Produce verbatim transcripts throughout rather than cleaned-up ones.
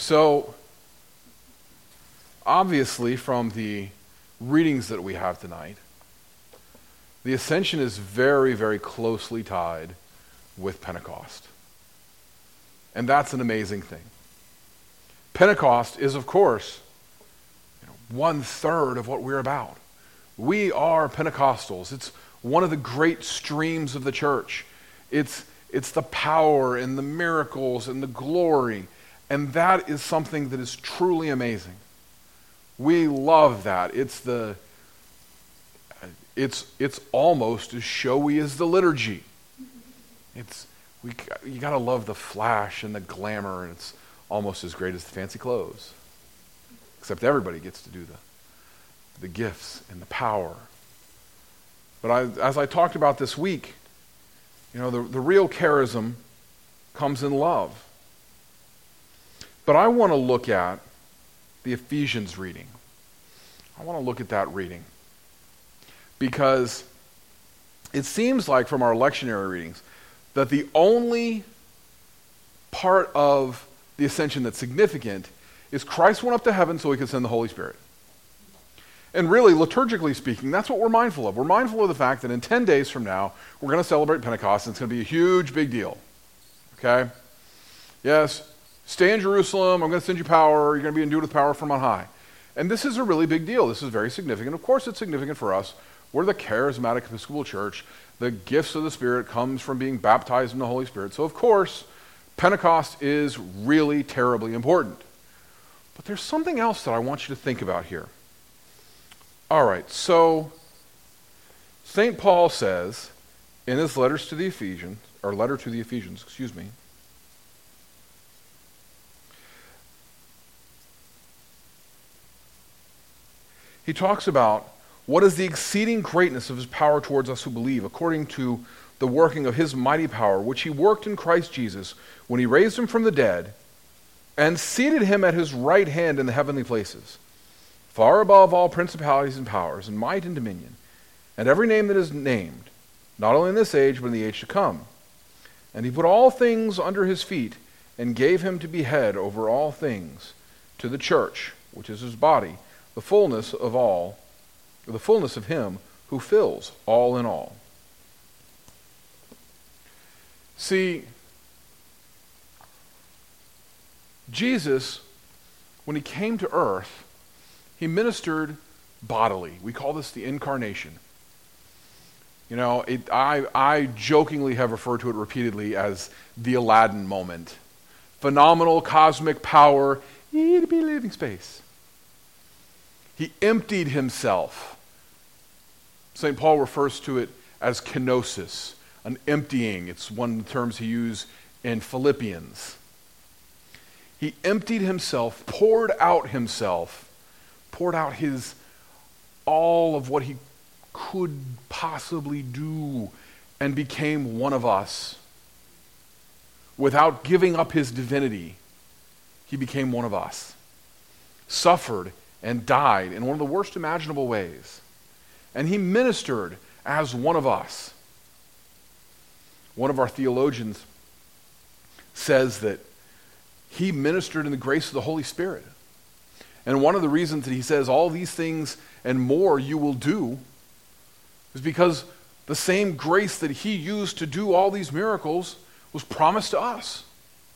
So, obviously, from the readings that we have tonight, the ascension is very, very closely tied with Pentecost. And that's an amazing thing. Pentecost is, of course, you know, one third of what we're about. We are Pentecostals. It's one of the great streams of the church. It's, it's the power and the miracles and the glory. And that is something that is truly amazing. We love that. It's the it's it's almost as showy as the liturgy. It's we you gotta love the flash and the glamour, and it's almost as great as the fancy clothes. Except everybody gets to do the the gifts and the power. But I, as I talked about this week, you know, the, the real charism comes in love. But I want to look at the Ephesians reading. I want to look at that reading. Because it seems like from our lectionary readings that the only part of the ascension that's significant is Christ went up to heaven so he could send the Holy Spirit. And really, liturgically speaking, that's what we're mindful of. We're mindful of the fact that in ten days from now, we're going to celebrate Pentecost, and it's going to be a huge, big deal. Okay? Yes, stay in Jerusalem, I'm going to send you power, you're going to be endued with power from on high. And this is a really big deal. This is very significant. Of course, it's significant for us. We're the charismatic Episcopal Church. The gifts of the Spirit comes from being baptized in the Holy Spirit. So, of course, Pentecost is really terribly important. But there's something else that I want you to think about here. All right, so Saint Paul says in his letters to the Ephesians, or letter to the Ephesians, excuse me, he talks about what is the exceeding greatness of his power towards us who believe, according to the working of his mighty power, which he worked in Christ Jesus when he raised him from the dead and seated him at his right hand in the heavenly places, far above all principalities and powers and might and dominion, and every name that is named, not only in this age, but in the age to come. And he put all things under his feet and gave him to be head over all things to the church, which is his body, the fullness of all, the fullness of him who fills all in all. See, Jesus, when he came to earth, he ministered bodily. We call this the incarnation. You know, it, I, I jokingly have referred to it repeatedly as the Aladdin moment. Phenomenal cosmic power, it'd be living space. He emptied himself. Saint Paul refers to it as kenosis, an emptying. It's one of the terms he used in Philippians. He emptied himself, poured out himself, poured out his all of what he could possibly do, and became one of us. Without giving up his divinity, he became one of us. Suffered and died in one of the worst imaginable ways. And he ministered as one of us. One of our theologians says that he ministered in the grace of the Holy Spirit. And one of the reasons that he says all these things and more you will do is because the same grace that he used to do all these miracles was promised to us.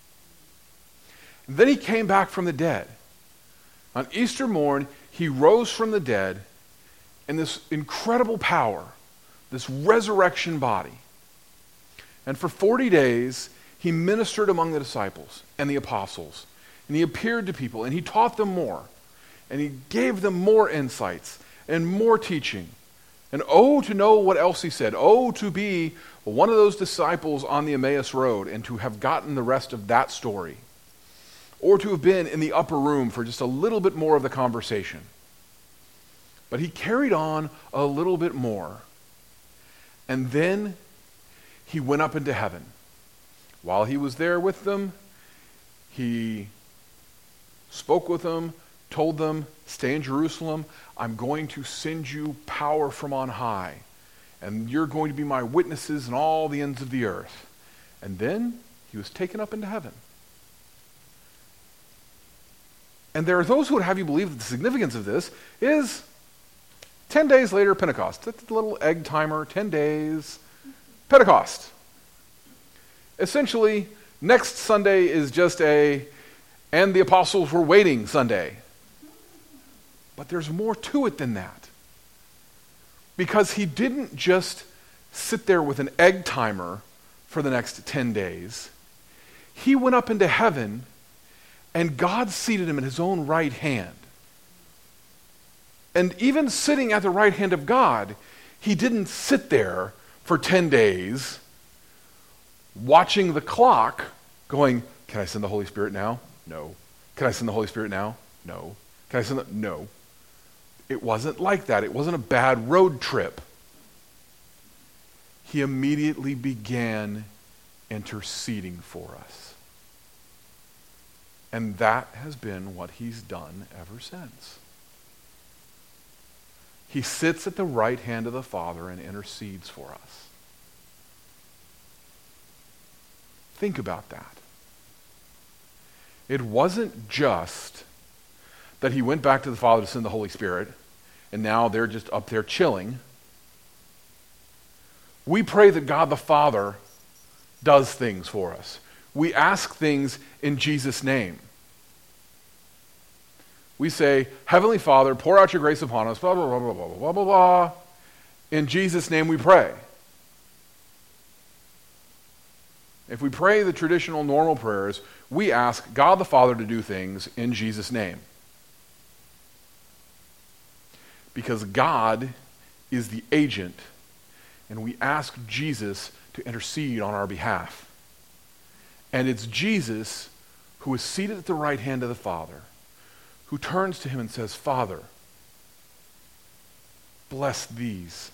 And then he came back from the dead. On Easter morn, he rose from the dead in this incredible power, this resurrection body. And for forty days, he ministered among the disciples and the apostles. And he appeared to people, and he taught them more. And he gave them more insights and more teaching. And oh, to know what else he said. Oh, to be one of those disciples on the Emmaus Road and to have gotten the rest of that story. Or to have been in the upper room for just a little bit more of the conversation. But he carried on a little bit more. And then he went up into heaven. While he was there with them, he spoke with them, told them, stay in Jerusalem. I'm going to send you power from on high. And you're going to be my witnesses in all the ends of the earth. And then he was taken up into heaven. And there are those who would have you believe that the significance of this is ten days later, Pentecost. That's the little egg timer, ten days, Pentecost. Essentially, next Sunday is just a, and the apostles were waiting Sunday. But there's more to it than that. Because he didn't just sit there with an egg timer for the next ten days. He went up into heaven, and God seated him at his own right hand. And even sitting at the right hand of God, he didn't sit there for ten days watching the clock going, can I send the Holy Spirit now? No. Can I send the Holy Spirit now? No. Can I send the... No. It wasn't like that. It wasn't a bad road trip. He immediately began interceding for us. And that has been what he's done ever since. He sits at the right hand of the Father and intercedes for us. Think about that. It wasn't just that he went back to the Father to send the Holy Spirit, and now they're just up there chilling. We pray that God the Father does things for us. We ask things in Jesus' name. We say, Heavenly Father, pour out your grace upon us, blah, blah, blah, blah, blah, blah, blah, blah. In Jesus' name we pray. If we pray the traditional normal prayers, we ask God the Father to do things in Jesus' name. Because God is the agent, and we ask Jesus to intercede on our behalf. And it's Jesus who is seated at the right hand of the Father, who turns to him and says, Father, bless these.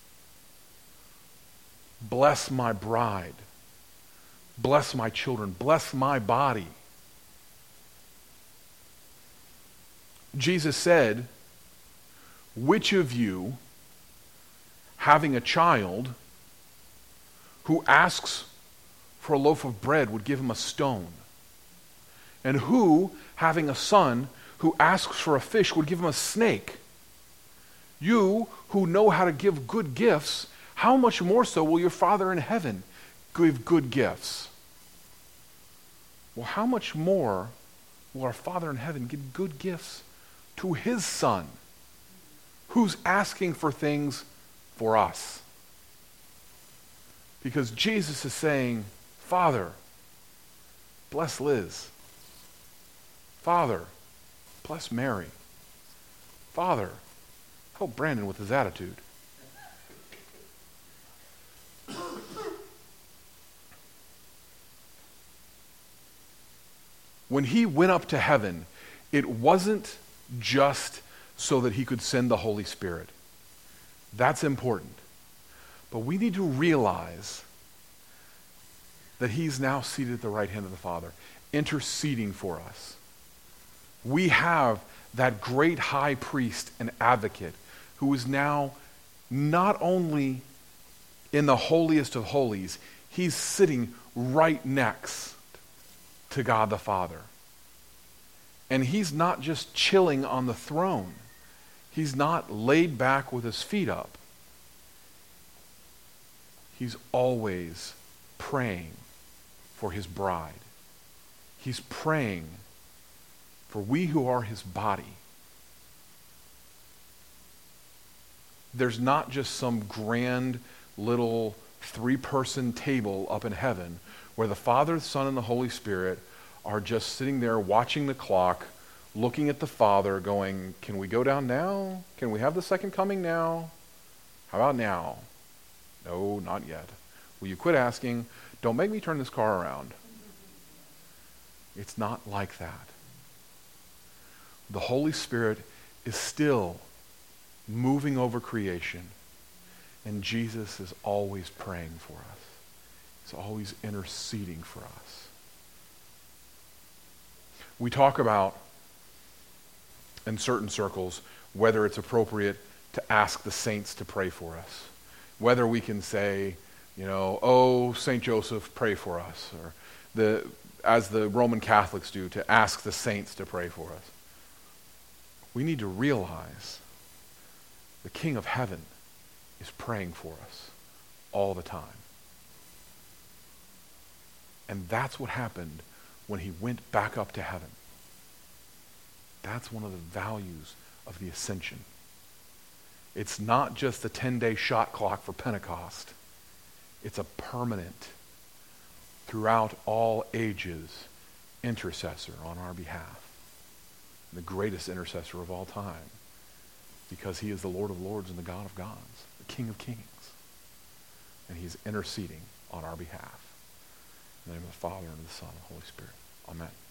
Bless my bride. Bless my children. Bless my body. Jesus said, which of you, having a child who asks for a loaf of bread, would give him a stone? And who, having a son who asks for a fish, would give him a snake? You who know how to give good gifts, how much more so will your Father in heaven give good gifts? Well, how much more will our Father in heaven give good gifts to his Son, who's asking for things for us? Because Jesus is saying, Father, bless Liz. Father, bless Mary. Father, help Brandon with his attitude. When he went up to heaven, it wasn't just so that he could send the Holy Spirit. That's important. But we need to realize that he's now seated at the right hand of the Father, interceding for us. We have that great high priest and advocate who is now not only in the holiest of holies, he's sitting right next to God the Father. And he's not just chilling on the throne. He's not laid back with his feet up. He's always praying for his bride. He's praying for we who are his body. There's not just some grand little three-person table up in heaven where the Father, the Son, and the Holy Spirit are just sitting there watching the clock, looking at the Father, going, can we go down now? Can we have the second coming now? How about now? No, not yet. Will you quit asking? Don't make me turn this car around. It's not like that. The Holy Spirit is still moving over creation, and Jesus is always praying for us. He's always interceding for us. We talk about, in certain circles, whether it's appropriate to ask the saints to pray for us. Whether we can say, you know, oh, Saint Joseph, pray for us. Or the, as the Roman Catholics do, to ask the saints to pray for us. we need to realize the King of Heaven is praying for us all the time. And that's what happened when he went back up to heaven. That's one of the values of the ascension. It's not just the ten-day shot clock for Pentecost. It's a permanent, throughout all ages, intercessor on our behalf. The greatest intercessor of all time, because he is the Lord of lords and the God of gods, the King of kings. And he's interceding on our behalf. In the name of the Father, and of the Son, and the Holy Spirit. Amen.